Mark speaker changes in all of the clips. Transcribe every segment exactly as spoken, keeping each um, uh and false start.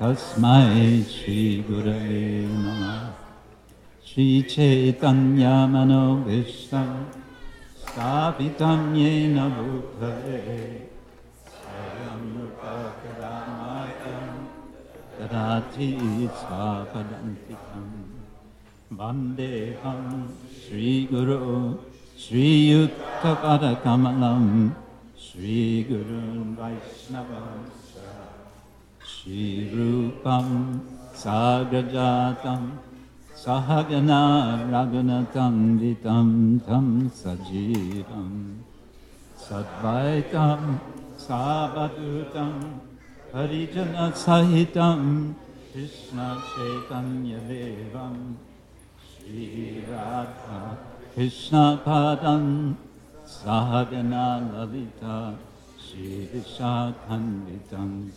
Speaker 1: Tasmai Shri Gurave Namah. Shri Chaitanya Mano Vishtam Stapitam Yena Bhutale Swayam Rupa Kadamatam Tadati Svapadantikam Vandeham Shri Guru Shri Yutta Pada Kamalam Shri Gurun Vaishnavam Shri Rupam Sagrajatam Sahagana Raghunatam Vitam Tam Sajivam Sadvaitam Savadutam Parijana Sahitam Krishna Chaitanya Devam Shri Radha Krishna Padam Sahagana Lalita Shri Vishakhanvitam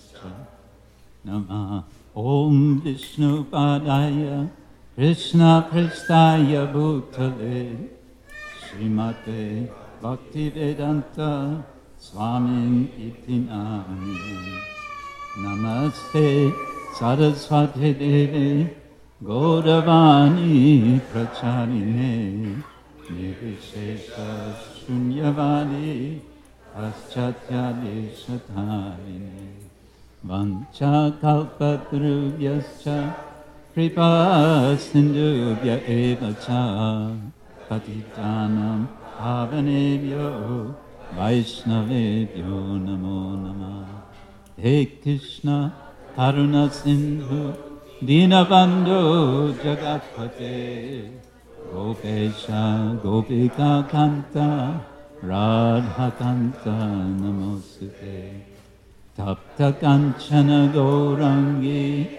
Speaker 1: Namah Om Vishnu Padaya Krishna Pristaya Bhutale Srimate Bhaktivedanta Swamin Iti Namani Namaste Saraswati Devi Gauravani Pracharine Nirvishesha Shunyavadi Paschatya Deshatarine Vancha Kalpatrubhyascha Kripa Sindhubhya Eva Cha Patitanam Pavanebhyo Vaishnavebhyo Namo Namah. He Krishna Karuna Sindhu Dinabandhu Jagatpate Gopesha Gopika Kanta Radha Kanta Namosute Tapta Kanchana Gaurangi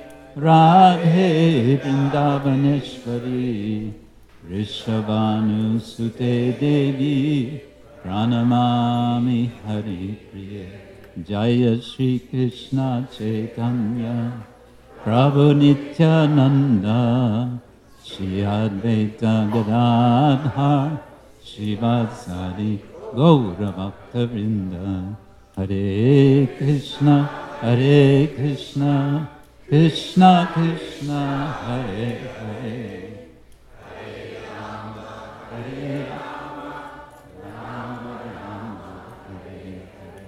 Speaker 1: Radhe Vrindavaneshwari Rishabhanu Sute Devi Pranamami Hari Priya Jaya Shri Krishna Chaitanya Prabhu Nityananda Shri Advaita Gadadhar Shivasari Gaura Bhakta Vrinda Hare Krishna Hare Krishna Krishna Krishna Hare Hare Hare Rama Hare Rama Rama Rama Hare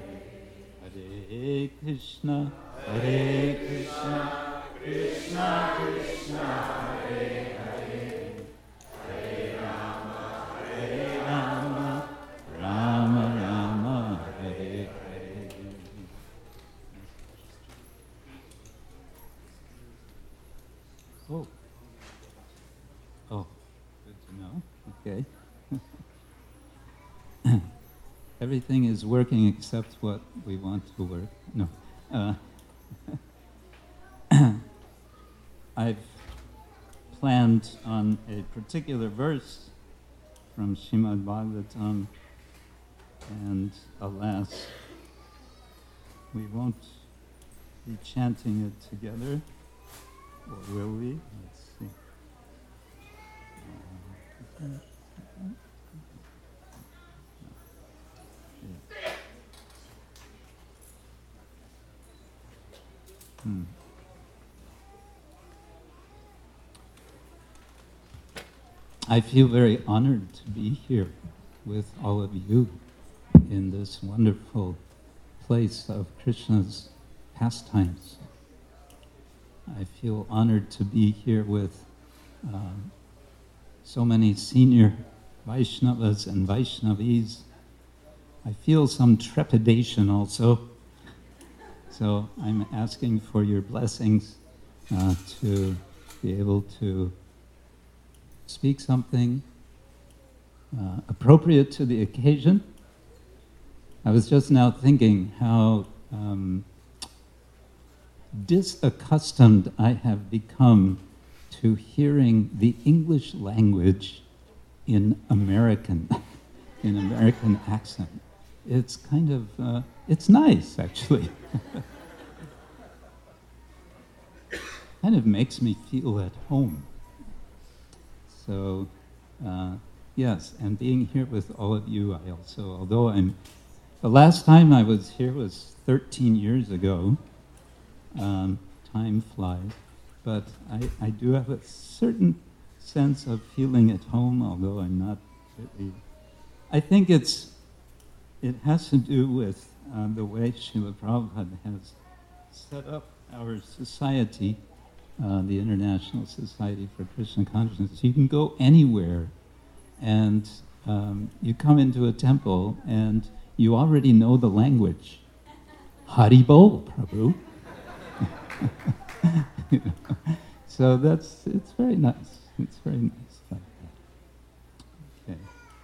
Speaker 1: Hare Hare Krishna Hare Krishna Krishna Krishna Hare Hare Hare Rama Hare Rama Rama Rama Hare Hare. Oh. Oh, good to know. Okay. Everything is working except what we want to work. No. Uh, I've planned on a particular verse from Srimad Bhagavatam, and alas, we won't be chanting it together. Or will we? Let's see. Uh, yeah. hmm. I feel very honored to be here with all of you in this wonderful place of Krishna's pastimes. I feel honored to be here with um, so many senior Vaishnavas and Vaishnavis. I feel some trepidation also, so I'm asking for your blessings uh, to be able to speak something uh, appropriate to the occasion. I was just now thinking how um, disaccustomed I have become to hearing the English language in American, in American accent. It's kind of, uh, it's nice actually. Kind of makes me feel at home. So, uh, yes, and being here with all of you, I also, although I'm, the last time I was here was thirteen years ago. Um, time flies. But I, I do have a certain sense of feeling at home, although I'm not really. I think it's it has to do with uh, the way Srila Prabhupada has set up our society, uh, the International Society for Krishna Consciousness. You can go anywhere, and um, you come into a temple, and you already know the language. Hari Bol, Prabhu. You know? So that's, it's very nice. It's very nice like that. Okay.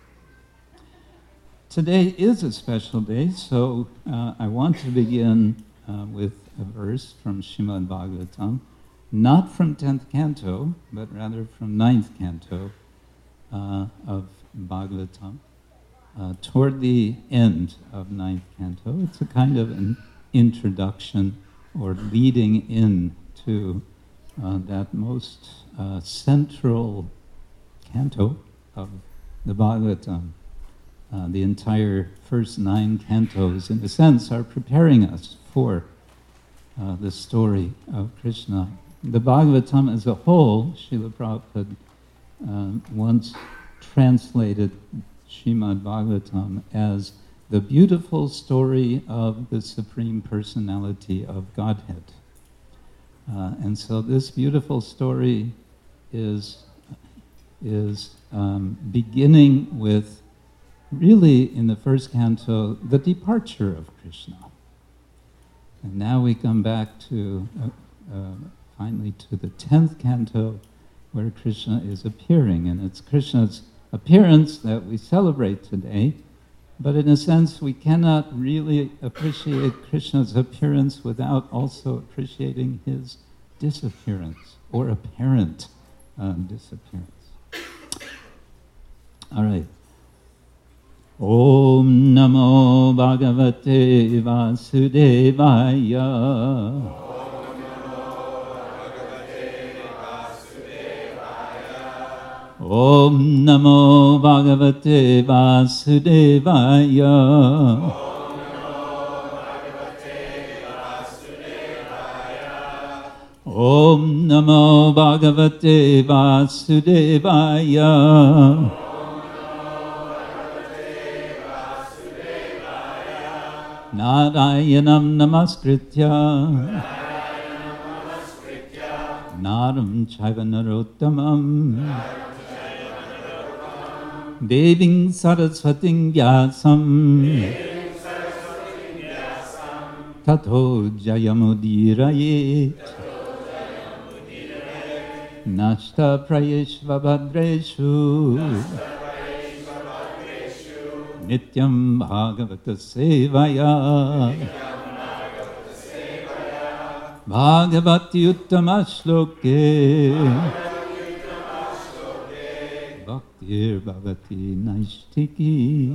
Speaker 1: Today is a special day, so uh, I want to begin uh, with a verse from Srimad Bhagavatam, not from tenth canto, but rather from ninth canto uh, of Bhagavatam. Uh, toward the end of ninth canto, it's a kind of an introduction or leading in to uh, that most uh, central canto of the Bhagavatam. Uh, the entire first nine cantos, in a sense, are preparing us for uh, the story of Krishna. The Bhagavatam as a whole, Srila Prabhupada uh, once translated Srimad Bhagavatam as the beautiful story of the Supreme Personality of Godhead. Uh, and so this beautiful story is, is um, beginning with, really in the first canto, the departure of Krishna. And now we come back to, uh, uh, finally to the tenth canto, where Krishna is appearing. And it's Krishna's appearance that we celebrate today. But in a sense, we cannot really appreciate Krishna's appearance without also appreciating his disappearance, or apparent uh, disappearance. All right. Om Namo Bhagavate Vasudevaya. Om Namo Bhagavate Vasudevaya. Om Namo Bhagavate Vasudevaya. Narayanam Namaskritya Naram Chaiva Narottamam Deving Saraswating Vyasam Tato Jayamudiraye Nashta Prayeshva Bhadreshu Nityam Bhagavata Sevaya Bhagavati Uttama Shloke Bhaktir Bhavati Naishtiki.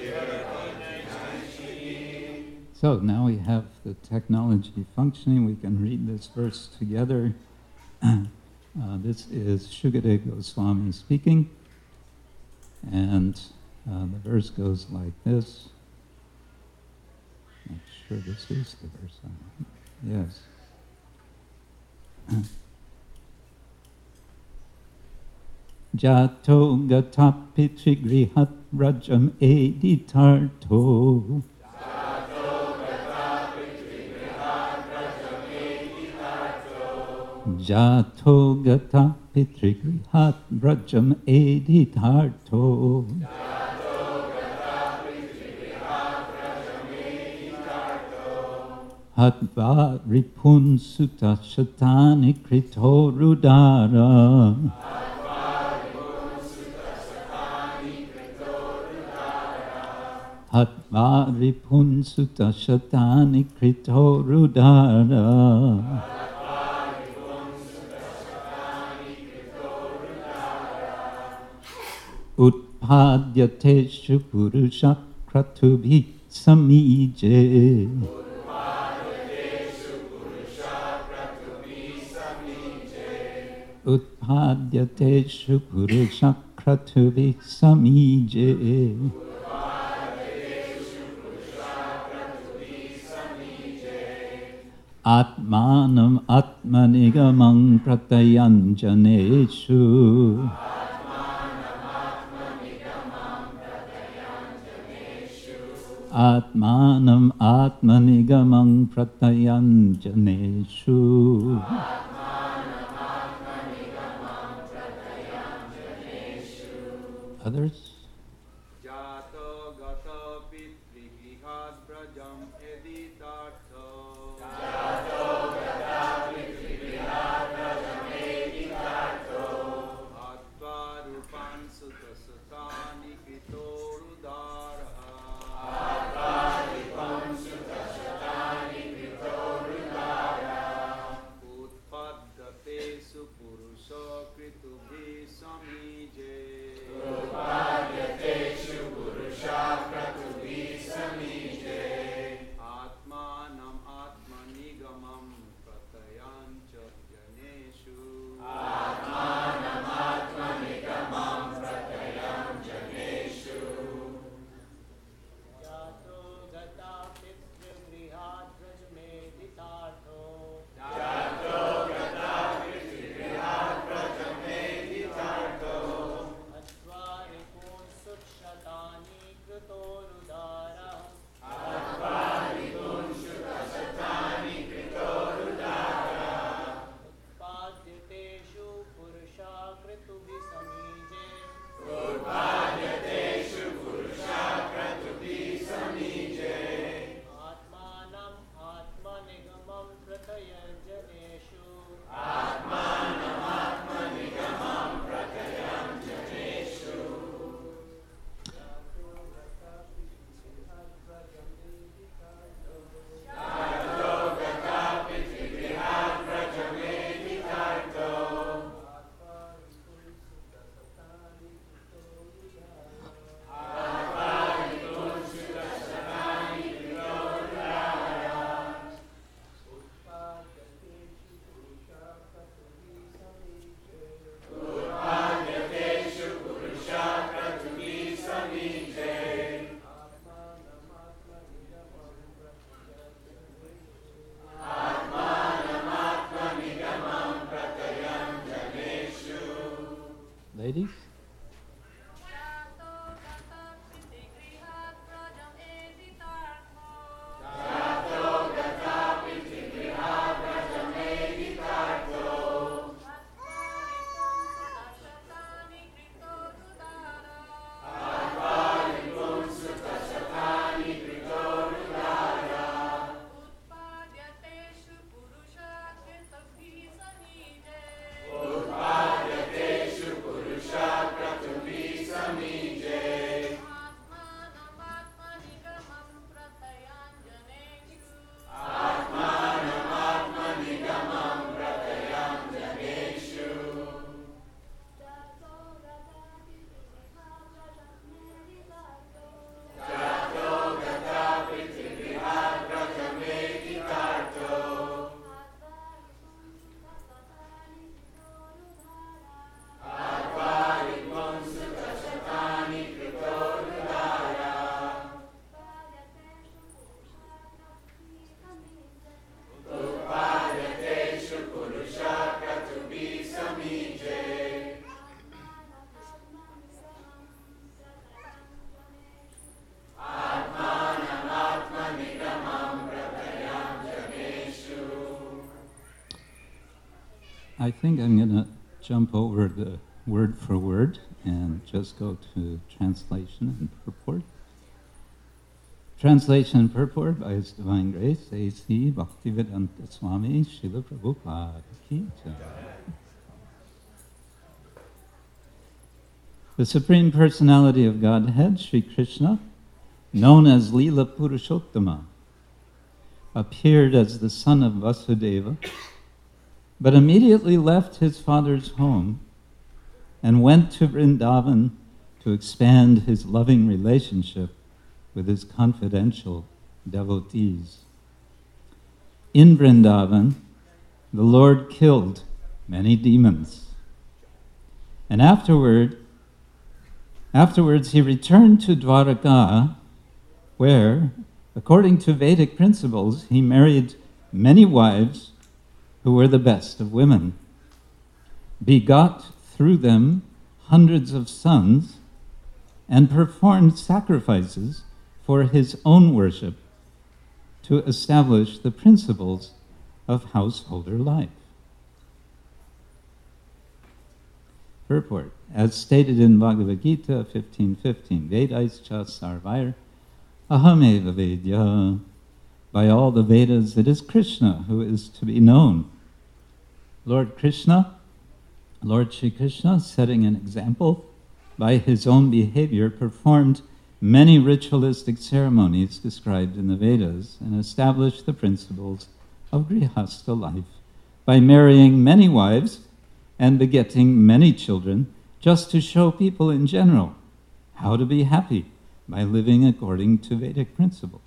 Speaker 1: So now we have the technology functioning. We can read this verse together. Uh, this is Shukadev Goswami speaking. And uh, the verse goes like this. Not sure this is the verse. Yes. Jato gatapi trigrihat rajam editarto. Jato gatapi trigrihat rajam editarto. Hatva ripun sutta shatani krito rudara. Hatva ripun sutta shatani krito rudara. Utpadyateshu purusha kratubhi samije. Utpadyateshu purusha kratubhi samije. Atmanam Atmanigamam Pratayanjaneshu. Atmanam Atmanigamam Pratayanjaneshu. Others?
Speaker 2: Jato gata pitri grihad brajam editartho. Jato gata pitri grihad brajam editartho. Atva rupan sutta sutani kritorudaraha. Atva rupan sutta sutani kritorudaraha. Utpaddatesu purusha kritubhi samije. Utpadyateshu purusha kritubhi samije. Atmanam atmanigamam pratayancha janeshu. Atmanam atmanigamam pratayancha janeshu.
Speaker 3: Jato gata pitri grihad brajameditartho.
Speaker 2: Jato gata pitri grihad brajameditartho.
Speaker 3: Atvari kun sukshatani kritorudara.
Speaker 2: Atvari kun shutasatani kritorudara.
Speaker 3: Utpadyateshu purusha kritubhi samije.
Speaker 2: Utpadyateshu purusha kritubhi samije.
Speaker 3: Atmanam atmanigamam pratayanjaneshu.
Speaker 2: Atmanam atmanigamam pratayanjaneshu.
Speaker 3: Jato gata pitri grihad brajameditartho.
Speaker 2: Jato gata pitri grihad brajameditartho.
Speaker 3: Atvari kun sutasatani kritorudara.
Speaker 2: Atvari kun shutasatani kritorudara.
Speaker 3: Utpadyateshu purusha kritubhi samije.
Speaker 2: Utpadyateshu purusha kritubhi samije.
Speaker 3: Atmanam atmanigamam pratayanjaneshu.
Speaker 2: Atmanam atmanigamam pratayanjaneshu.
Speaker 1: Ladies?
Speaker 4: Jato gata pitri grihad brajam editartho.
Speaker 2: Jato gata pitri grihad brajameditartho.
Speaker 4: Atvari kun sutasatani kritorudara.
Speaker 2: Atvari kun sutasatani kritorudara.
Speaker 4: Utpadyateshu purusha kritubhi samije.
Speaker 2: Utpadyateshu purusha kritubhi samije.
Speaker 4: Atmanam atmanigamam pratayanjaneshu.
Speaker 2: Atmanam atmanigamam pratayanjaneshu.
Speaker 4: Jato gata pitri grihad brajameditartho.
Speaker 2: Jato gata pitri grihad brajameditartho.
Speaker 4: Atvari kun sutasatani kritorudara.
Speaker 2: Atvari kun sutasatani kritorudara. Utpadyateshu purusha kritubhi samije. Atmanam atmanigamam pratayanjaneshu.
Speaker 1: I think I'm going to jump over the word for word and just go to translation and purport. Translation and purport by His Divine Grace, A C Bhaktivedanta Swami Srila Prabhupada Ki Jai. The Supreme Personality of Godhead, Sri Krishna, known as Leela Purushottama, appeared as the son of Vasudeva, but immediately left his father's home and went to Vrindavan to expand his loving relationship with his confidential devotees. In Vrindavan, the Lord killed many demons. And afterward, afterwards he returned to Dwaraka, where, according to Vedic principles, he married many wives who were the best of women, begot through them hundreds of sons, and performed sacrifices for his own worship to establish the principles of householder life. Purport. As stated in Bhagavad Gita fifteen fifteen, Vedaischa sarvair ahameva vedya. By all the Vedas, it is Krishna who is to be known. Lord Krishna, Lord Shri Krishna, setting an example by his own behavior, performed many ritualistic ceremonies described in the Vedas and established the principles of grihastha life by marrying many wives and begetting many children, just to show people in general how to be happy by living according to Vedic principles.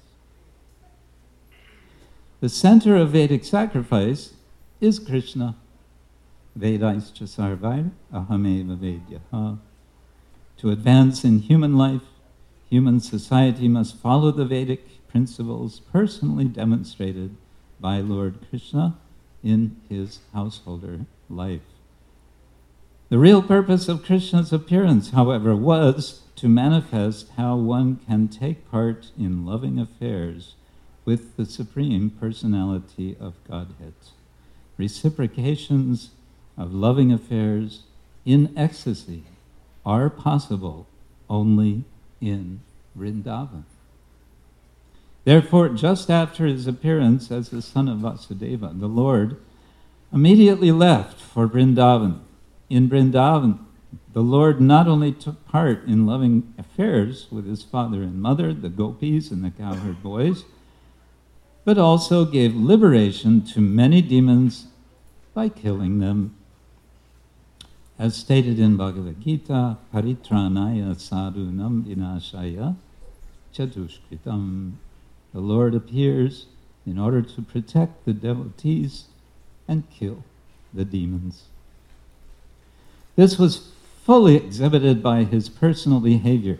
Speaker 1: The center of Vedic sacrifice is Krishna. Vedaischa sarvair ahameva vedyaha. To advance in human life, human society must follow the Vedic principles personally demonstrated by Lord Krishna in his householder life. The real purpose of Krishna's appearance, however, was to manifest how one can take part in loving affairs with the Supreme Personality of Godhead. Reciprocations of loving affairs in ecstasy are possible only in Vrindavan. Therefore, just after his appearance as the son of Vasudeva, the Lord immediately left for Vrindavan. In Vrindavan, the Lord not only took part in loving affairs with his father and mother, the gopis and the cowherd boys, but also gave liberation to many demons by killing them. As stated in Bhagavad Gita, paritranaya sadhunam vinashaya chadushkritam. The Lord appears in order to protect the devotees and kill the demons. This was fully exhibited by his personal behavior.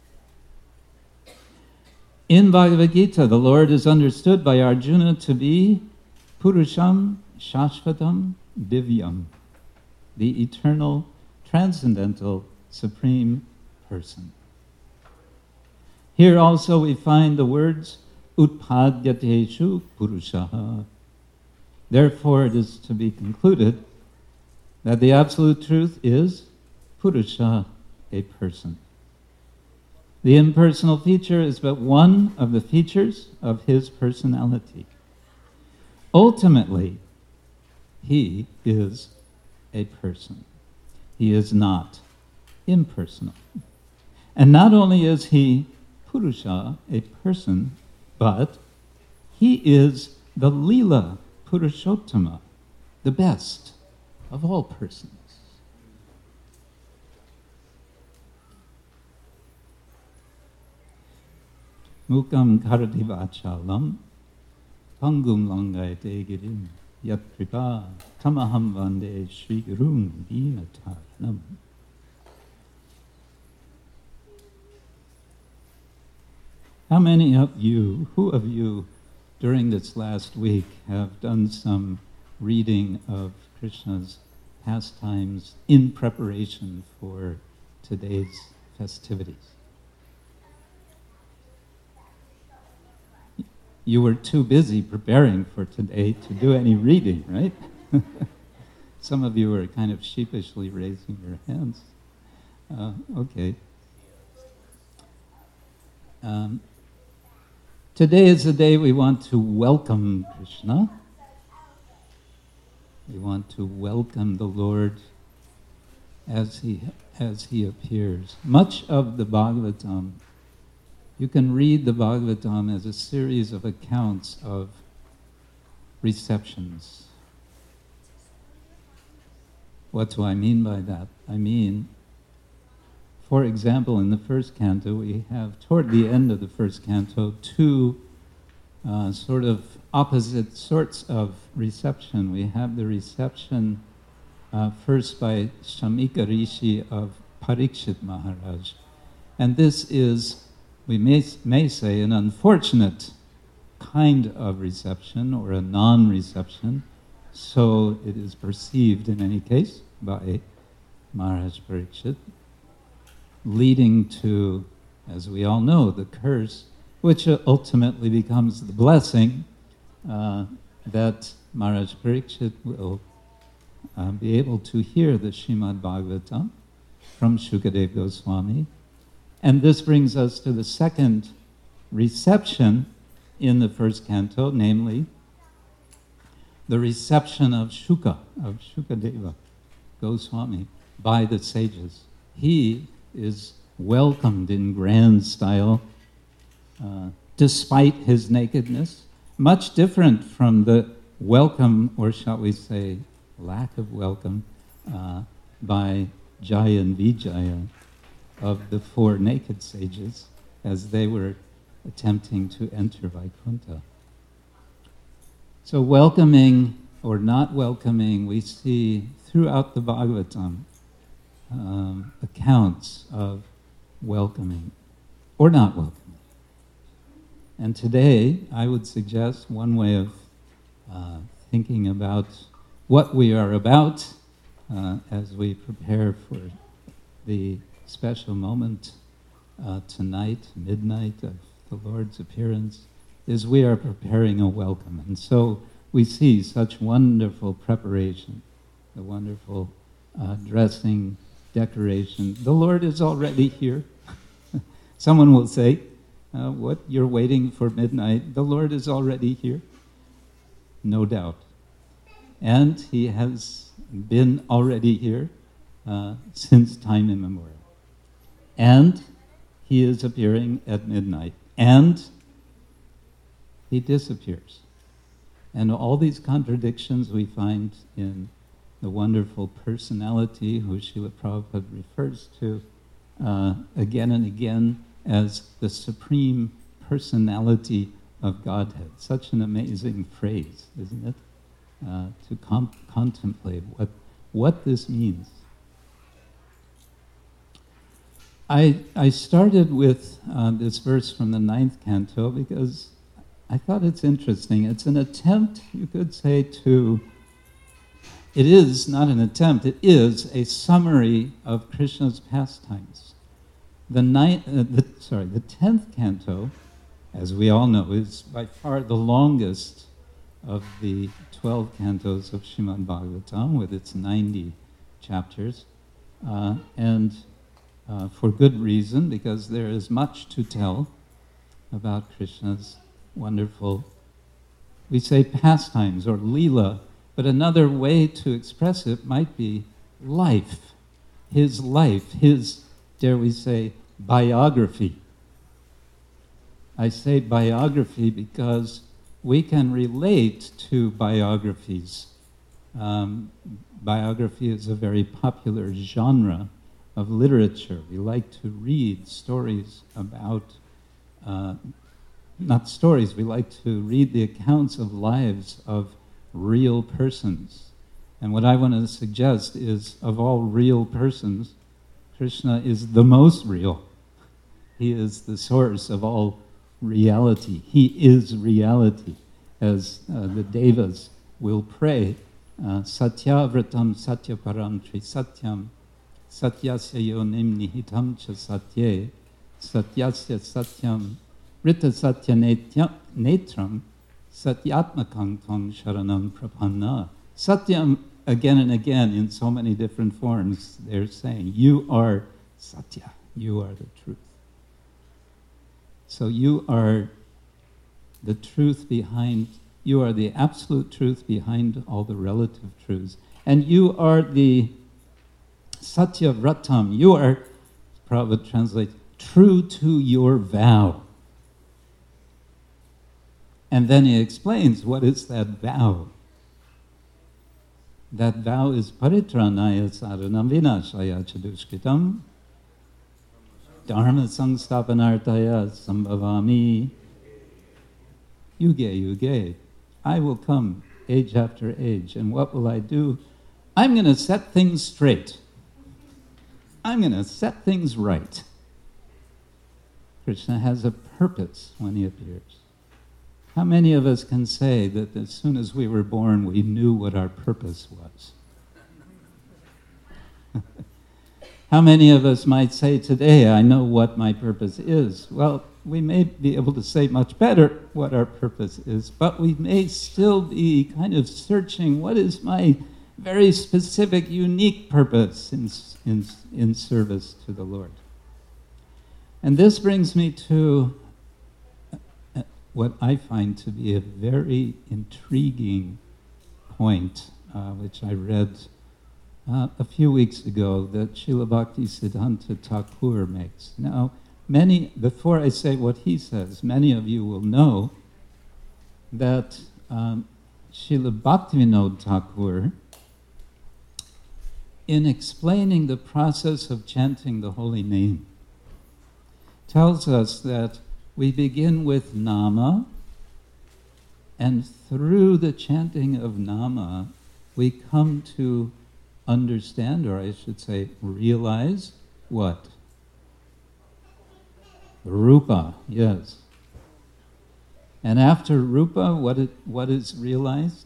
Speaker 1: In Bhagavad Gita, the Lord is understood by Arjuna to be Purusham Shashvatam Divyam, the eternal, transcendental, supreme person. Here also we find the words Utpadyateshu Purushaha. Therefore it is to be concluded that the absolute truth is Purusha, a person. The impersonal feature is but one of the features of his personality. Ultimately, he is a person. He is not impersonal. And not only is he Purusha, a person, but he is the Lila Purushottama, the best of all persons. Mukam karati vachalam pangum langayate girim yat kripa tamaham vande Shri Gurun dinataranam. How many of you, who of you during this last week have done some reading of Krishna's pastimes in preparation for today's festivities? You were too busy preparing for today to do any reading, right? Some of you were kind of sheepishly raising your hands. Uh, okay. Um, today is the day we want to welcome Krishna. We want to welcome the Lord as he as he appears. Much of the Bhagavatam, you can read the Bhagavatam as a series of accounts of receptions. What do I mean by that? I mean, for example, in the first canto, we have, toward the end of the first canto, two uh, sort of opposite sorts of reception. We have the reception uh, first by Shamika Rishi of Parikshit Maharaj. And this is, we may, may say, an unfortunate kind of reception or a non-reception, so it is perceived in any case by Maharaj Parikshit, leading to, as we all know, the curse, which ultimately becomes the blessing uh, that Maharaj Parikshit will uh, be able to hear the Srimad Bhagavatam from Shukadev Goswami. And this brings us to the second reception in the first canto, namely the reception of Shuka, of Shukadeva Goswami, by the sages. He is welcomed in grand style, uh, despite his nakedness, much different from the welcome, or shall we say, lack of welcome, uh, by Jaya and Vijaya of the four naked sages as they were attempting to enter Vaikuntha. So welcoming or not welcoming, we see throughout the Bhagavatam um, accounts of welcoming or not welcoming. And today, I would suggest one way of uh, thinking about what we are about uh, as we prepare for the special moment uh, tonight, midnight of the Lord's appearance, is we are preparing a welcome. And so we see such wonderful preparation, the wonderful uh, dressing, decoration. The Lord is already here. Someone will say, uh, what, you're waiting for midnight? The Lord is already here. No doubt. And he has been already here uh, since time immemorial. And he is appearing at midnight. And he disappears. And all these contradictions we find in the wonderful personality who Srila Prabhupada refers to uh, again and again as the supreme personality of Godhead. Such an amazing phrase, isn't it? Uh, to com- contemplate what, what this means. I, I started with uh, this verse from the ninth canto because I thought it's interesting. It's an attempt, you could say, to... It is not an attempt, it is a summary of Krishna's pastimes. The ninth, uh, the, sorry, the tenth canto, as we all know, is by far the longest of the twelve cantos of Srimad Bhagavatam, with its ninety chapters, uh, and uh, for good reason, because there is much to tell about Krishna's wonderful, we say pastimes or lila, but another way to express it might be life, his life, his, dare we say, biography. I say biography because we can relate to biographies. Um, biography is a very popular genre of literature. We like to read stories about, uh, not stories, we like to read the accounts of lives of real persons. And what I want to suggest is, of all real persons, Krishna is the most real. He is the source of all reality. He is reality. As uh, the Devas will pray, uh, Satyavratam Satyaparam Tri Satyam Satyasya Yonim Nihitam Cha Satye Satyasya Satyam Rita Satya Netram Satyatmakam Tvam Sharanam Prapanna. Satyam, again and again, in so many different forms, they're saying, you are Satya, you are the truth. So you are the truth behind, you are the absolute truth behind all the relative truths. And you are the Satya Vratam, you are, Prabhupada translates, true to your vow. And then he explains, what is that vow? That vow is paritranaya saranam vinashaya chadushkitam dharma sangstapanartaya sambhavami yuge yuge. I will come age after age, and what will I do? I'm going to set things straight. I'm going to set things right. Krishna has a purpose when he appears. How many of us can say that as soon as we were born, we knew what our purpose was? How many of us might say today, I know what my purpose is? Well, we may be able to say much better what our purpose is, but we may still be kind of searching, what is my very specific, unique purpose in, in, in service to the Lord? And this brings me to what I find to be a very intriguing point, uh, which I read uh, a few weeks ago, that Srila Bhaktisiddhanta Thakur makes. Now, many, before I say what he says, many of you will know that um, Srila Bhaktivinoda Thakur, in explaining the process of chanting the holy name, tells us that we begin with Nama, and through the chanting of Nama, we come to understand, or I should say, realize what? Rupa, yes. And after Rupa, what, it, what is realized?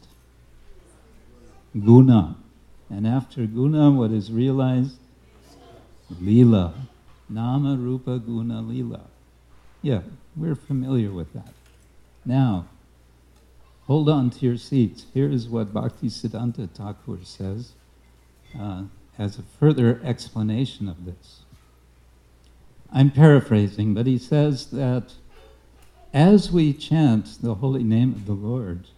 Speaker 1: Guna. And after Guna, what is realized? Lila. Nama, Rupa, Guna, Lila. Yeah, we're familiar with that. Now, hold on to your seats. Here is what Bhaktisiddhanta Thakur says uh, as a further explanation of this. I'm paraphrasing, but he says that as we chant the holy name of the Lord,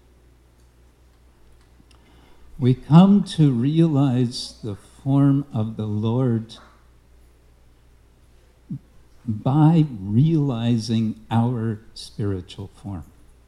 Speaker 1: we come to realize the form of the Lord by realizing our spiritual form.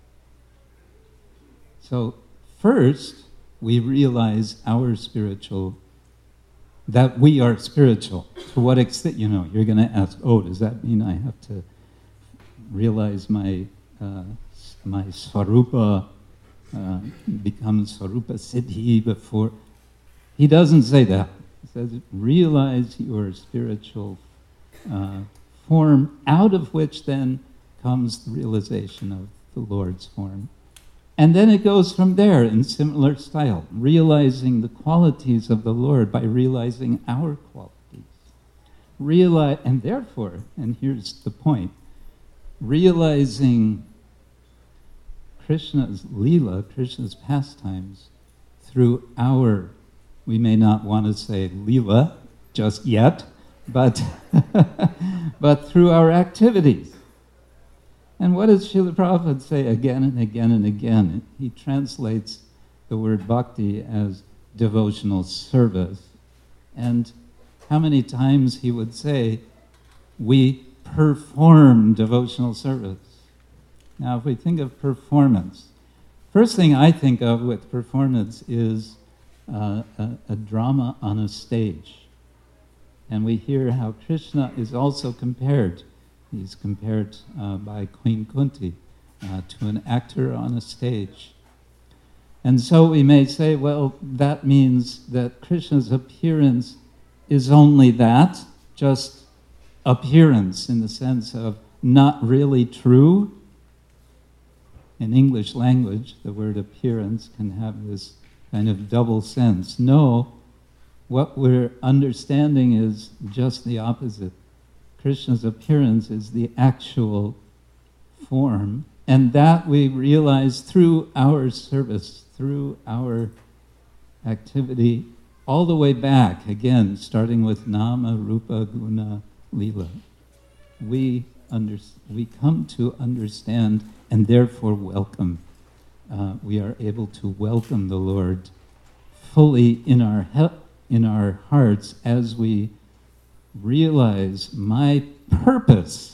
Speaker 1: So first, we realize our spiritual, that we are spiritual. To what extent, you know, you're going to ask, oh, does that mean I have to realize my uh, my Swarupa, uh, become Swarupa Siddhi before? He doesn't say that. He says, realize your spiritual uh, form, out of which then comes the realization of the Lord's form. And then it goes from there in similar style, realizing the qualities of the Lord by realizing our qualities. Realize, and therefore, and here's the point, realizing Krishna's Leela, Krishna's pastimes, through our, we may not want to say Leela just yet, but, but through our activities. And what does Srila Prabhupada say again and again and again? He translates the word bhakti as devotional service. And how many times he would say, we perform devotional service. Now, if we think of performance, first thing I think of with performance is uh, a, a drama on a stage. And we hear how Krishna is also compared. He's compared uh, by Queen Kunti uh, to an actor on a stage. And so we may say, well, that means that Krishna's appearance is only that, just appearance in the sense of not really true. In English language, the word appearance can have this kind of double sense. No, what we're understanding is just the opposite. Krishna's appearance is the actual form, and that we realize through our service, through our activity, all the way back, again, starting with Nama, Rupa, Guna, Lila. We, under, we come to understand and therefore welcome. Uh, we are able to welcome the Lord fully in our he- in our hearts as we realize my purpose,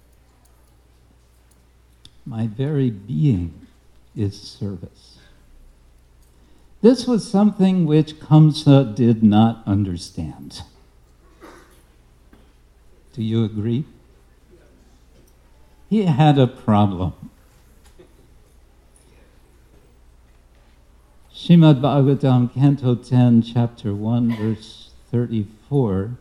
Speaker 1: my very being is service. This was something which Kamsa did not understand. Do you agree? He had a problem. Srimad Bhagavatam, Canto ten, Chapter one, verse thirty-four.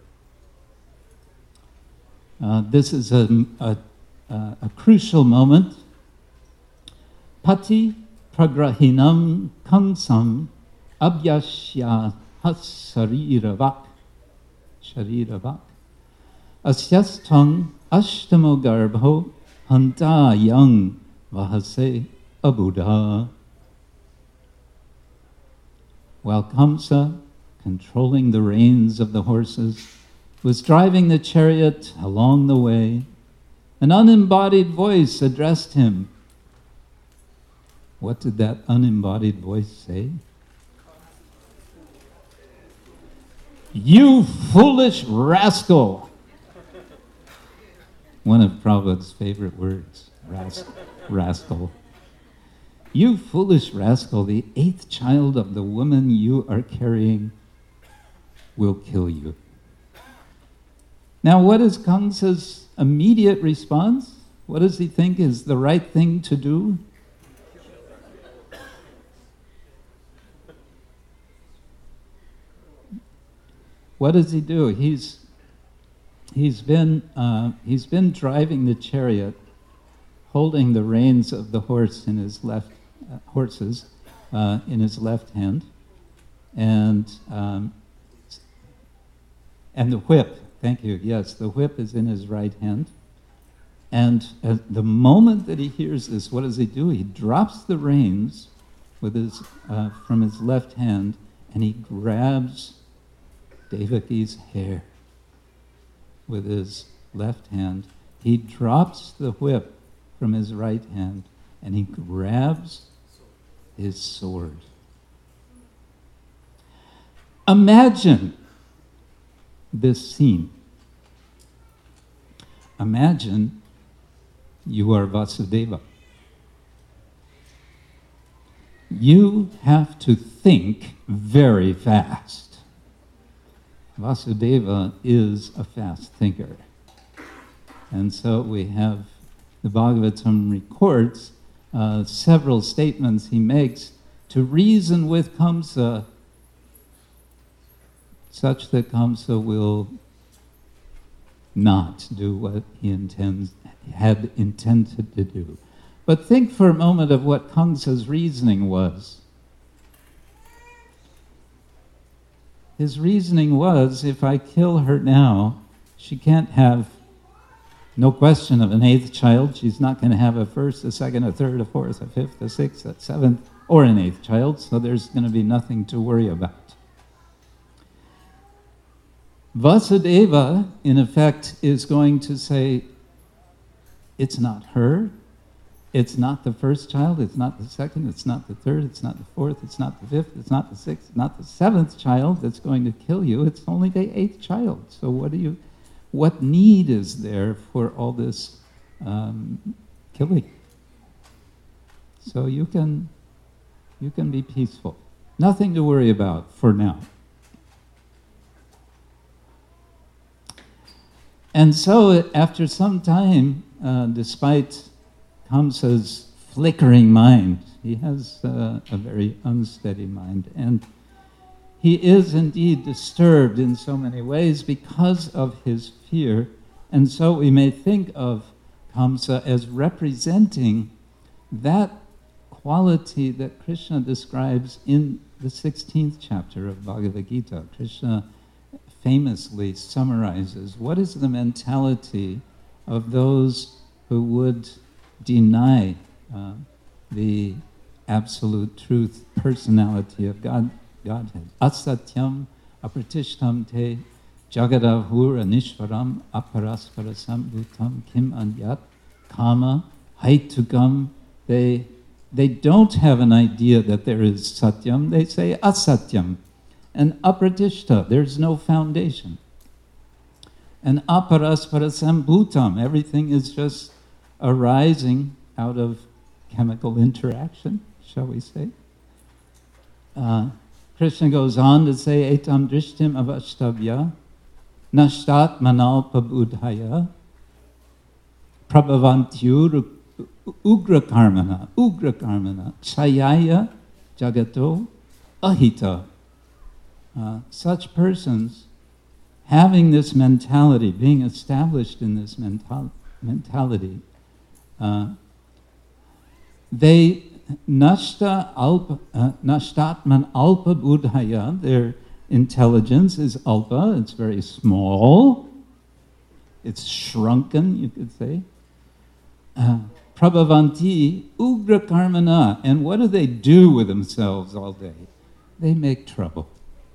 Speaker 1: Uh, this is a, a, a crucial moment Pati pragrahinam kangsam abhyashya hasarirvak sharirvak asyastang ashtamo garbho hanta yang vahase abuddha. While Kamsa, controlling the reins of the horses, was driving the chariot along the way, an unembodied voice addressed him. What did that unembodied voice say? "You foolish rascal!" One of Prabhupada's favorite words, ras- rascal. "You foolish rascal, the eighth child of the woman you are carrying will kill you." Now, what is Kamsa's immediate response? What does he think is the right thing to do? What does he do? He's he's been uh, he's been driving the chariot, holding the reins of the horse in his left uh, horses uh, in his left hand, and um, and the whip. Thank you. Yes, the whip is in his right hand. And at the moment that he hears this, what does he do? He drops the reins with his uh, from his left hand, and he grabs Devaki's hair with his left hand. He drops the whip from his right hand, and he grabs his sword. Imagine this scene. Imagine you are Vasudeva. You have to think very fast. Vasudeva is a fast thinker. And so we have, the Bhagavatam records uh, several statements he makes to reason with Kamsa, such that Kamsa will not do what he intends, had intended to do. But think for a moment of what Kamsa's reasoning was. His reasoning was, if I kill her now, she can't have, no question of an eighth child. She's not going to have a first, a second, a third, a fourth, a fifth, a sixth, a seventh, or an eighth child, so there's going to be nothing to worry about. Vasudeva, in effect, is going to say, it's not her, it's not the first child, it's not the second, it's not the third, it's not the fourth, it's not the fifth, it's not the sixth, it's not the seventh child that's going to kill you, it's only the eighth child. So what do you, what need is there for all this um, killing? So you can, you can be peaceful. Nothing to worry about for now. And so after some time, uh, despite Kamsa's flickering mind, he has uh, a very unsteady mind, and he is indeed disturbed in so many ways because of his fear, and so we may think of Kamsa as representing that quality that Krishna describes in the sixteenth chapter of Bhagavad Gita. Krishna famously summarizes what is the mentality of those who would deny uh, the absolute truth, personality of God, Godhead. Asatyam apratishtam te jagadavur anishvaram aparaspara sambhutam kim anyat kama haitugam. They, they don't have an idea that there is satyam, they say asatyam. And apratishta, there's no foundation. And aparaspara sambhutam, everything is just arising out of chemical interaction, shall we say. Uh, Krishna goes on to say, etam drishtim avashtabhya, nashtat manal pabudhaya, prabhavantyur ugra karmana, ugra karmana, chayaya jagato ahita. Uh, such persons having this mentality, being established in this mental- mentality, uh, they Nashta alpa, uh, Nashtatman alpa buddhaya, their intelligence is alpa, it's very small, it's shrunken, you could say. Uh, Prabhavanti ugra karmana, and what do they do with themselves all day? They make trouble.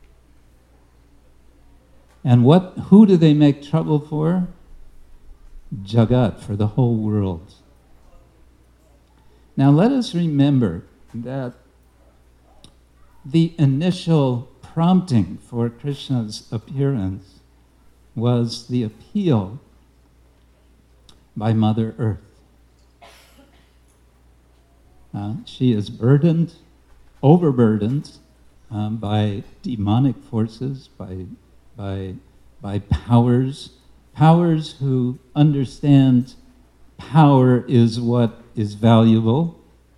Speaker 1: And what? Who do they make trouble for? Jagat, for the whole world. Now let us remember that the initial prompting for Krishna's appearance was the appeal by Mother Earth. Uh, she is burdened, overburdened um, by demonic forces, by, by, by powers, powers who understand power is what is valuable.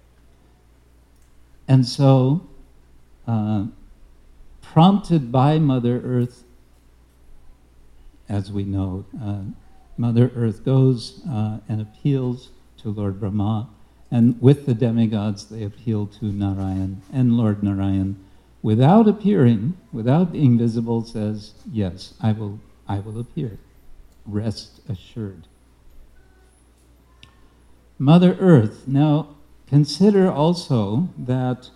Speaker 1: And so, uh, prompted by Mother Earth, as we know, uh, Mother Earth goes uh, and appeals to Lord Brahma, and with the demigods they appeal to Narayan, and Lord Narayan, without appearing, without being visible, says, yes, I will, I will appear. Rest assured. Mother Earth. Now, consider also that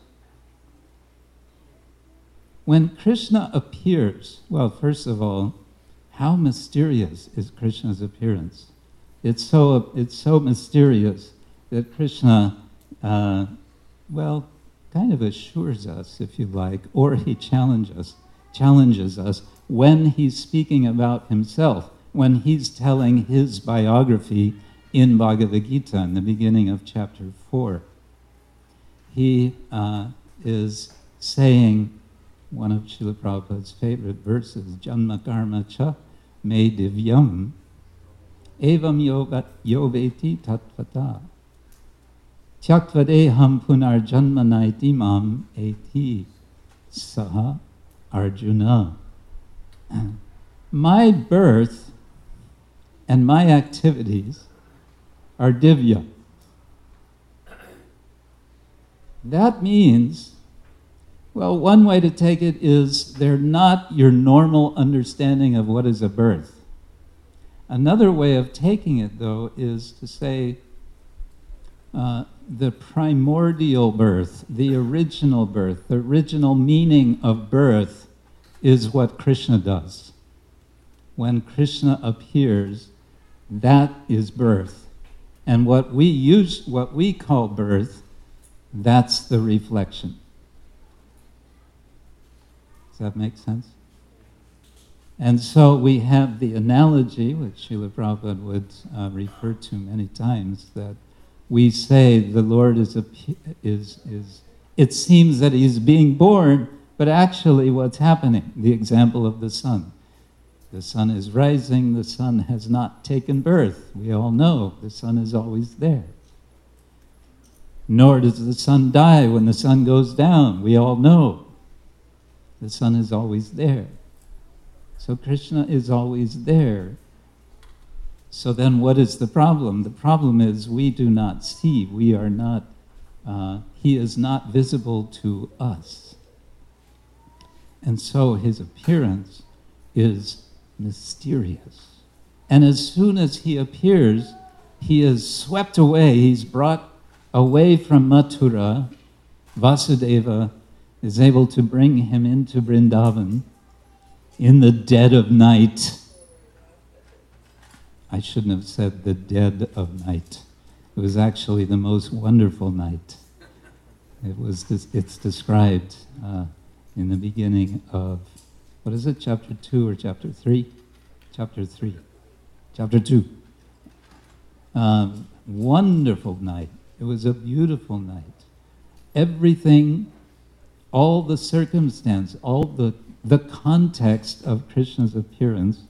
Speaker 1: when Krishna appears, well, first of all, how mysterious is Krishna's appearance? It's so, it's so mysterious that Krishna, uh, well, kind of assures us, if you like, or he challenges us, challenges us when he's speaking about himself, when he's telling his biography in Bhagavad Gita, in the beginning of chapter four. He uh, is saying one of Srila Prabhupada's favorite verses, Janma Karma Cha Me Divyam Evam Yoveti Tatvata Tyaktvadeham Punar Janma Naitimam Eti Saha Arjuna. My birth and my activities are divya. That means, well, one way to take it is they're not your normal understanding of what is a birth. Another way of taking it, though, is to say uh, the primordial birth, the original birth, the original meaning of birth is what Krishna does. When Krishna appears, that is birth. And what we use, what we call birth, that's the reflection. Does that make sense? And so we have the analogy, which Srila Prabhupada would uh, refer to many times, that we say the Lord is, a, is, is, it seems that he's being born, but actually what's happening? The example of the sun. The sun is rising, the sun has not taken birth. We all know the sun is always there. Nor does the sun die when the sun goes down. We all know the sun is always there. So Krishna is always there. So then what is the problem? The problem is we do not see. We are not, uh, he is not visible to us. And so his appearance is mysterious. And as soon as he appears, he is swept away. He's brought away from Mathura. Vasudeva is able to bring him into Vrindavan in the dead of night. I shouldn't have said the dead of night. It was actually the most wonderful night. It was. It's described uh, in the beginning of, what is it, chapter two or chapter three? Chapter three. Chapter two. Um, wonderful night. It was a beautiful night. Everything, all the circumstance, all the, the context of Krishna's appearance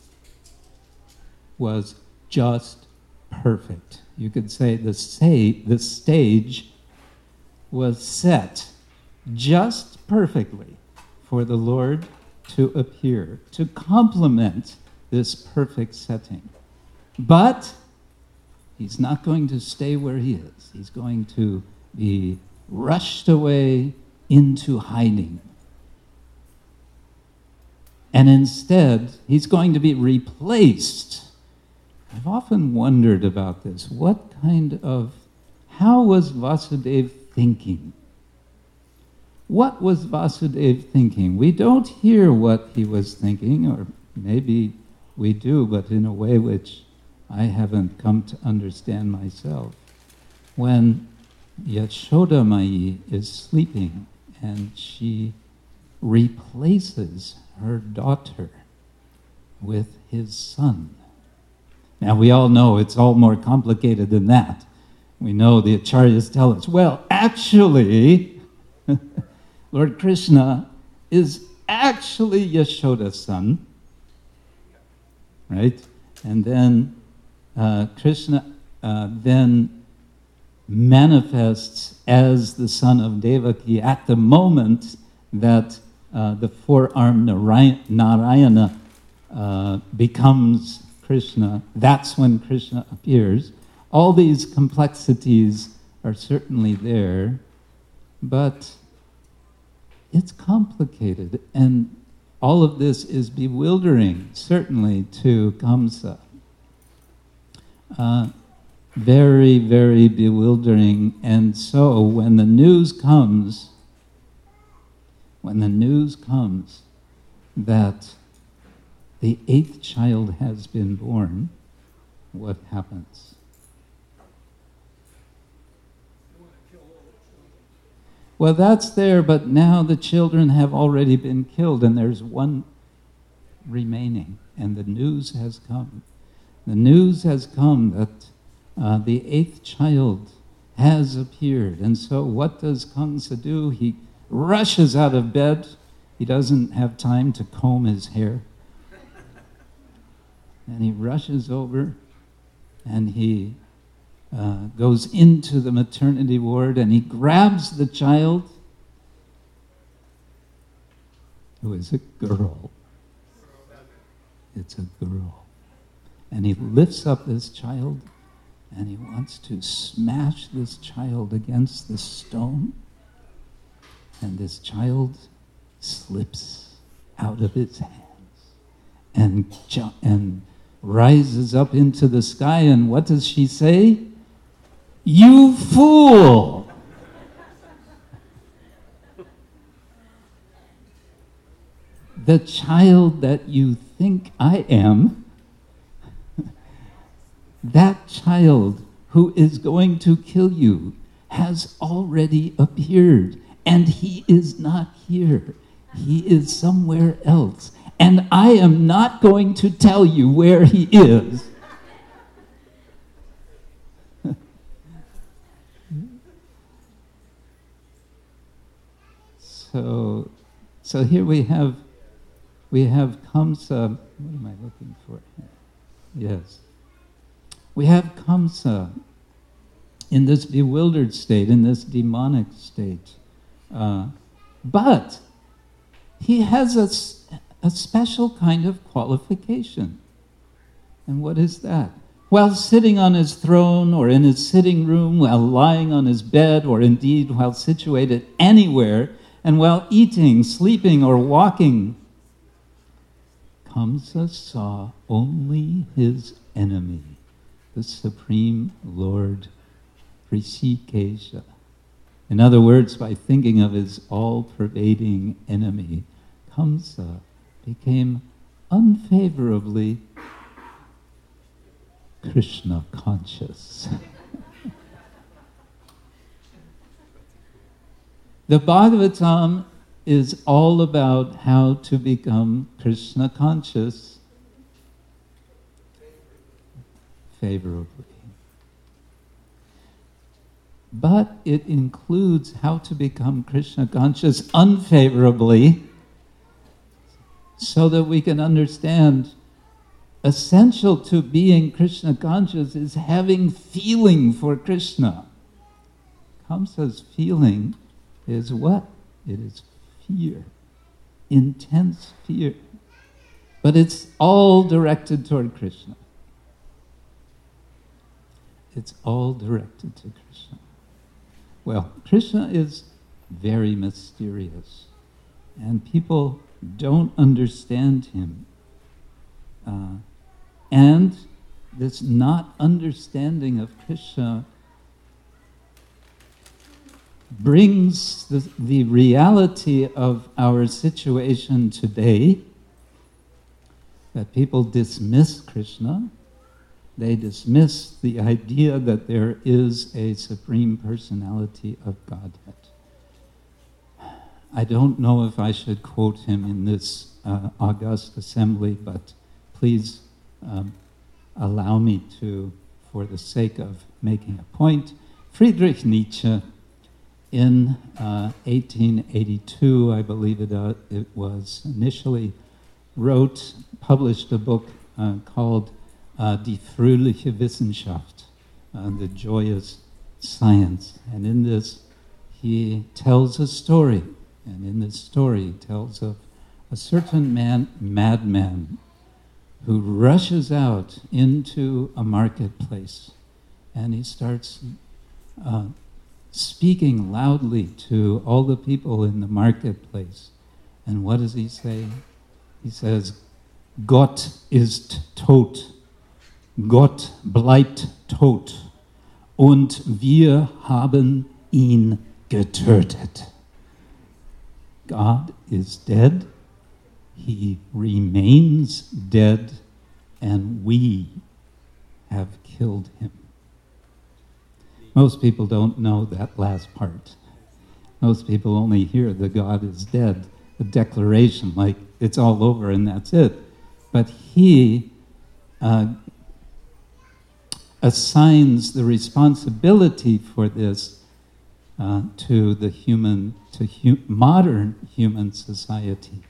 Speaker 1: was just perfect. You could say the, say, the stage was set just perfectly for the Lord to appear, to complement this perfect setting. But he's not going to stay where he is. He's going to be rushed away into hiding. And instead, he's going to be replaced. I've often wondered about this. What kind of, how was Vasudeva thinking? What was Vasudeva thinking? We don't hear what he was thinking, or maybe we do, but in a way which I haven't come to understand myself. When Yashoda Mai is sleeping and she replaces her daughter with his son. Now we all know it's all more complicated than that. We know the Acharyas tell us, well, actually, Lord Krishna is actually Yashoda's son, right? And then uh, Krishna uh, then manifests as the son of Devaki at the moment that uh, the four-armed Narayana uh, becomes Krishna. That's when Krishna appears. All these complexities are certainly there, but it's complicated, and all of this is bewildering, certainly, to Kamsa. Uh, very, very bewildering, and so when the news comes, when the news comes that the eighth child has been born, what happens? Well, that's there, but now the children have already been killed, and there's one remaining, and the news has come. The news has come that uh, the eighth child has appeared, and so what does Kamsa do? He rushes out of bed. He doesn't have time to comb his hair. And he rushes over, and he uh, goes into the maternity ward, and he grabs the child, who is a girl. It's a girl. And he lifts up this child, and he wants to smash this child against the stone, and this child slips out of his hands and ju- and rises up into the sky, and what does she say? You fool! The child that you think I am, that child who is going to kill you has already appeared, and he is not here. He is somewhere else. And I am not going to tell you where he is. so, so here we have, we have Kamsa. What am I looking for here? Yes. We have Kamsa in this bewildered state, in this demonic state. Uh, but he has a, a special kind of qualification. And what is that? While sitting on his throne, or in his sitting room, while lying on his bed, or indeed while situated anywhere, and while eating, sleeping, or walking, Kamsa saw only his enemy, the Supreme Lord Hrishikesha. In other words, by thinking of his all-pervading enemy, Kamsa became unfavorably Krishna conscious. The Bhagavatam is all about how to become Krishna conscious favorably. But it includes how to become Krishna conscious unfavorably, so that we can understand essential to being Krishna conscious is having feeling for Krishna. Kamsa's feeling is what? It is fear, intense fear. But it's all directed toward Krishna. It's all directed to Krishna. Well, Krishna is very mysterious, and people don't understand him. Uh, and this not understanding of Krishna brings the, the reality of our situation today, that people dismiss Krishna. They dismiss the idea that there is a supreme personality of Godhead. I don't know if I should quote him in this uh, august assembly, but please um, allow me to, for the sake of making a point. Friedrich Nietzsche, in uh, eighteen eighty-two, I believe it, uh, it was initially, wrote, published a book uh, called uh, Die fröhliche Wissenschaft, uh, the joyous science. And in this, he tells a story. And in this story, he tells of a certain man, madman, who rushes out into a marketplace, and he starts uh, speaking loudly to all the people in the marketplace. And what does he say? He says, Gott ist tot. Gott bleibt tot. Und wir haben ihn getötet. God is dead. He remains dead, and we have killed him. Most people don't know that last part. Most people only hear the God is dead, the declaration, like it's all over and that's it. But he uh, assigns the responsibility for this uh, to the human, to hu- modern human society.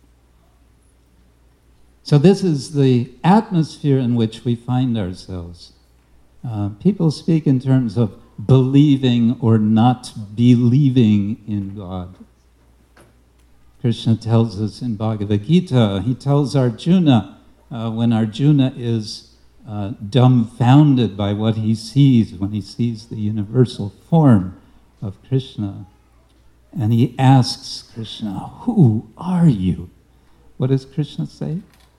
Speaker 1: So this is the atmosphere in which we find ourselves. Uh, people speak in terms of believing or not believing in God. Krishna tells us in Bhagavad Gita, he tells Arjuna, uh, when Arjuna is uh, dumbfounded by what he sees, when he sees the universal form of Krishna, and he asks Krishna, who are you? What does Krishna say?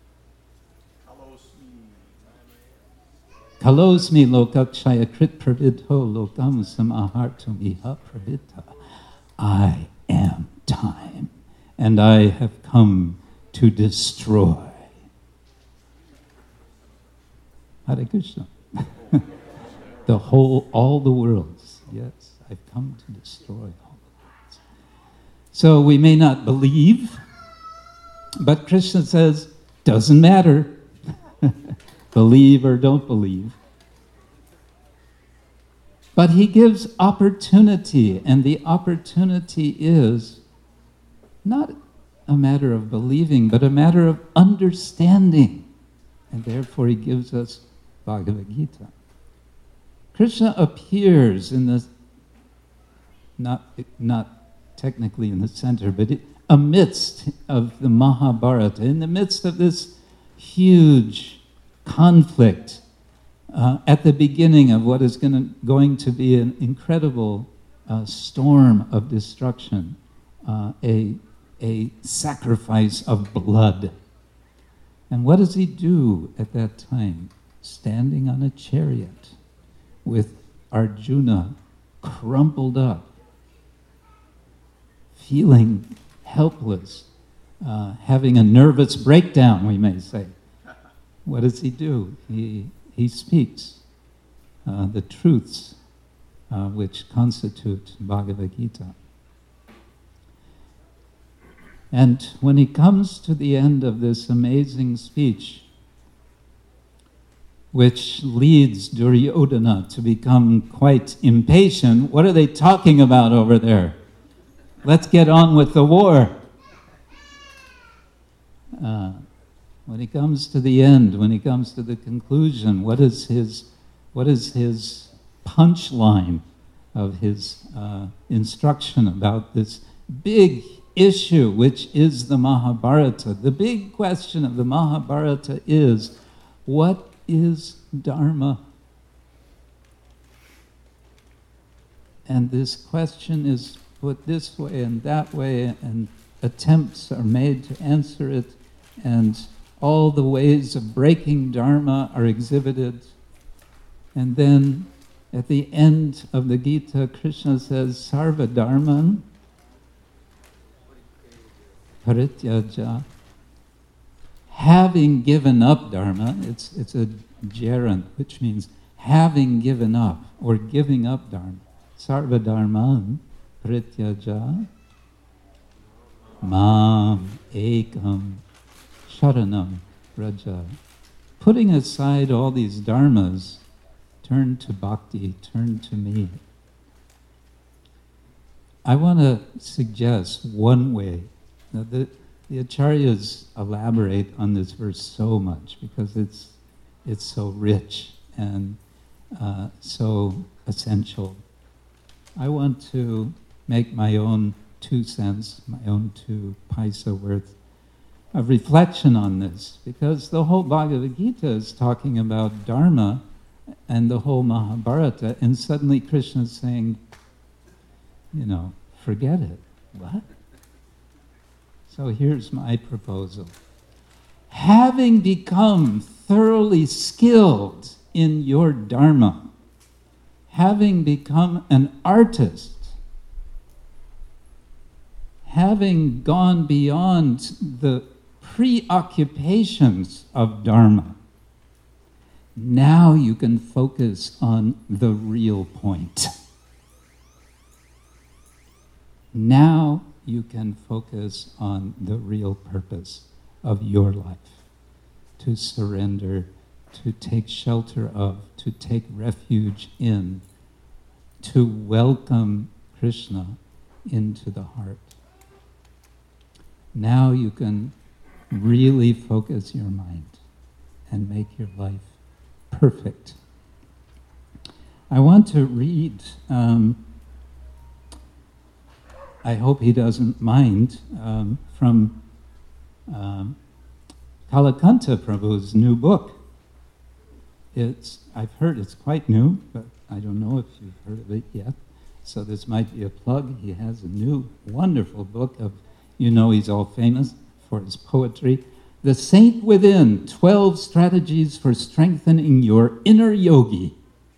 Speaker 1: Kalosmi lokakshaya krit pravidho lokam samahartum iha pravidha. I am time, and I have come to destroy. Hare Krishna. The whole, all the worlds. Yes, I've come to destroy all the worlds. So we may not believe, but Krishna says, doesn't matter. Believe or don't believe. But he gives opportunity, and the opportunity is not a matter of believing, but a matter of understanding. And therefore he gives us Bhagavad Gita. Krishna appears in the, not, not technically in the center, but amidst of the Mahabharata, in the midst of this huge conflict uh, at the beginning of what is gonna, going to be an incredible uh, storm of destruction, uh, a, a sacrifice of blood. And what does he do at that time? Standing on a chariot with Arjuna crumpled up, feeling helpless, uh, having a nervous breakdown, we may say. What does he do? He, he speaks uh, the truths uh, which constitute Bhagavad Gita. And when he comes to the end of this amazing speech, which leads Duryodhana to become quite impatient, what are they talking about over there? Let's get on with the war. Uh, When he comes to the end, when he comes to the conclusion, what is his, what is his punchline of his uh, instruction about this big issue, which is the Mahabharata? The big question of the Mahabharata is, what is Dharma? and this question is put this way and that way, and attempts are made to answer it, and all the ways of breaking Dharma are exhibited. And then at the end of the Gita, Krishna says, Sarva Dharman Parityaja. Having given up Dharma, it's, it's a gerund, which means having given up, or giving up Dharma. Sarva Dharman Parityaja Mam Ekam Sharanam Raja. Putting aside all these dharmas, turn to bhakti, turn to me. I want to suggest one way. Now the, the acharyas elaborate on this verse so much because it's it's so rich and uh, so essential. I want to make my own two cents, my own two paisa worth of reflection on this, because the whole Bhagavad Gita is talking about Dharma and the whole Mahabharata, and suddenly Krishna is saying, you know, forget it. What? So here's my proposal. Having become thoroughly skilled in your Dharma, having become an artist, having gone beyond the preoccupations of Dharma, now you can focus on the real point. Now you can focus on the real purpose of your life, to surrender, to take shelter of, to take refuge in, to welcome Krishna into the heart. Now you can really focus your mind and make your life perfect. I want to read, um, I hope he doesn't mind, um, from um, Kalakanta Prabhu's new book. It's, I've heard it's quite new, but I don't know if you've heard of it yet. So this might be a plug. He has a new, wonderful book of, you know, he's all famous for his poetry. The Saint Within, twelve Strategies for Strengthening Your Inner Yogi.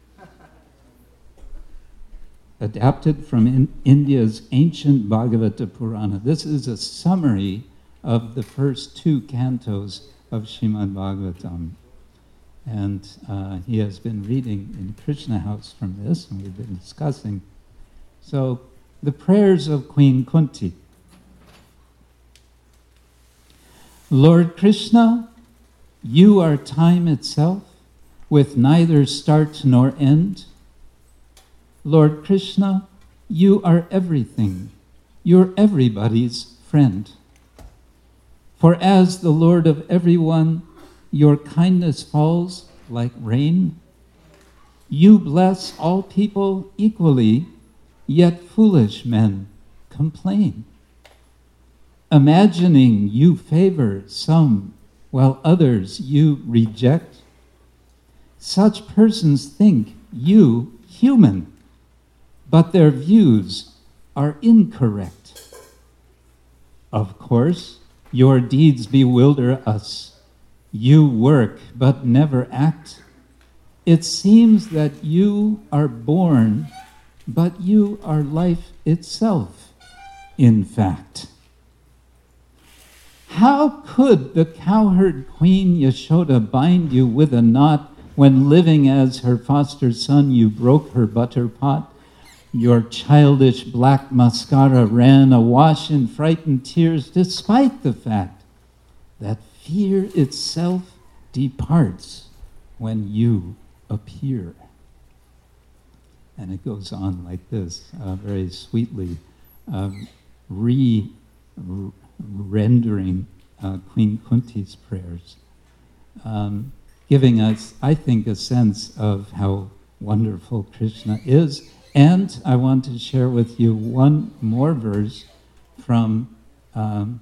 Speaker 1: Adapted from in India's ancient Bhagavata Purana. This is a summary of the first two cantos of Srimad Bhagavatam. And uh, he has been reading in Krishna House from this, and we've been discussing. So, the prayers of Queen Kunti. Lord Krishna, you are time itself, with neither start nor end. Lord Krishna, you are everything. You're everybody's friend. For as the Lord of everyone, your kindness falls like rain. You bless all people equally, yet foolish men complain. Imagining you favor some while others you reject, such persons think you human, but their views are incorrect. Of course, your deeds bewilder us. You work but never act. It seems that you are born, but you are life itself, in fact. How could the cowherd queen Yashoda bind you with a knot when living as her foster son you broke her butter pot? Your childish black mascara ran awash in frightened tears, despite the fact that fear itself departs when you appear. And it goes on like this, uh, very sweetly, um, re, re rendering uh, Queen Kunti's prayers, um, giving us, I think, a sense of how wonderful Krishna is. And I want to share with you one more verse from um,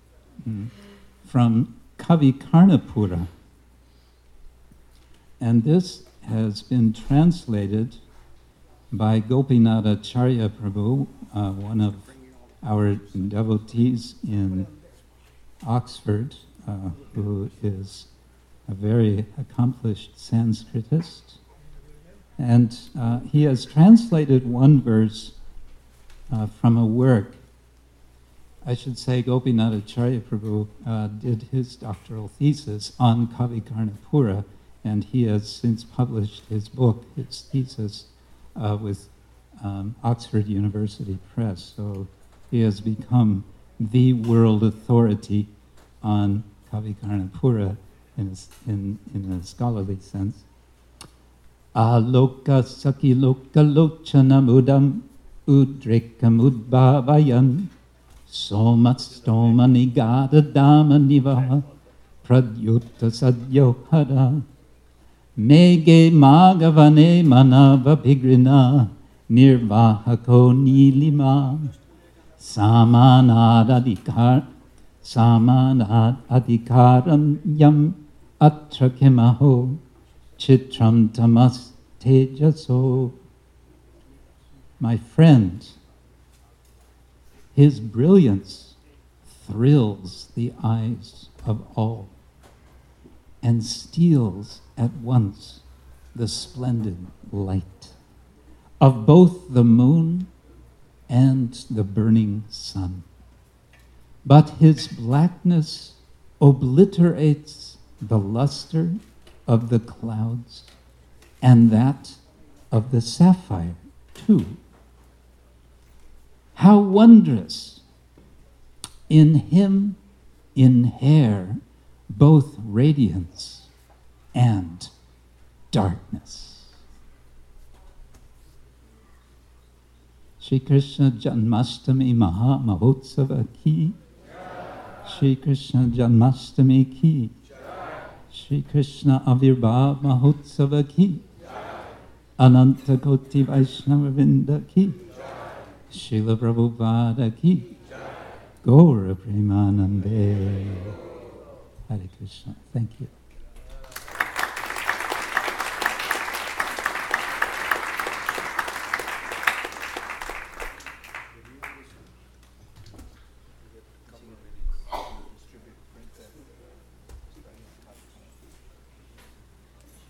Speaker 1: from Kavi Karnapura. And this has been translated by Gopinatha Acharya Prabhu, uh, one of our devotees in Oxford, uh, who is a very accomplished Sanskritist. And uh, he has translated one verse uh, from a work. I should say Gopinatha Acharya Prabhu uh, did his doctoral thesis on Kavi Karnapura, and he has since published his book, his thesis, uh, with um, Oxford University Press. So he has become the world authority on Kavi Karnapura in a, in, in a scholarly sense. Aloka saki loka lochana mudam udrekam udbhavayan Somastoma nigada dama nivaha pradyutta sadyohara Mege magavane manava pigrina nirvahako nilima Samanad adhikar Samanad adhikaram yam atrakemaho Chitram tamas tejaso. My friend, his brilliance thrills the eyes of all and steals at once the splendid light of both the moon and the burning sun. But his blackness obliterates the luster of the clouds and that of the sapphire too. How wondrous! In him inhere both radiance and darkness. Shri Krishna Janmashtami Maha Mahotsava ki. Shri Krishna Janmashtami ki. Shri Krishna Avirbhav Mahotsava ki. Ananta Koti Vaishnava Vrinda ki. Srila Prabhupada ki. Gaura Premanande. Hare Krishna. Thank you.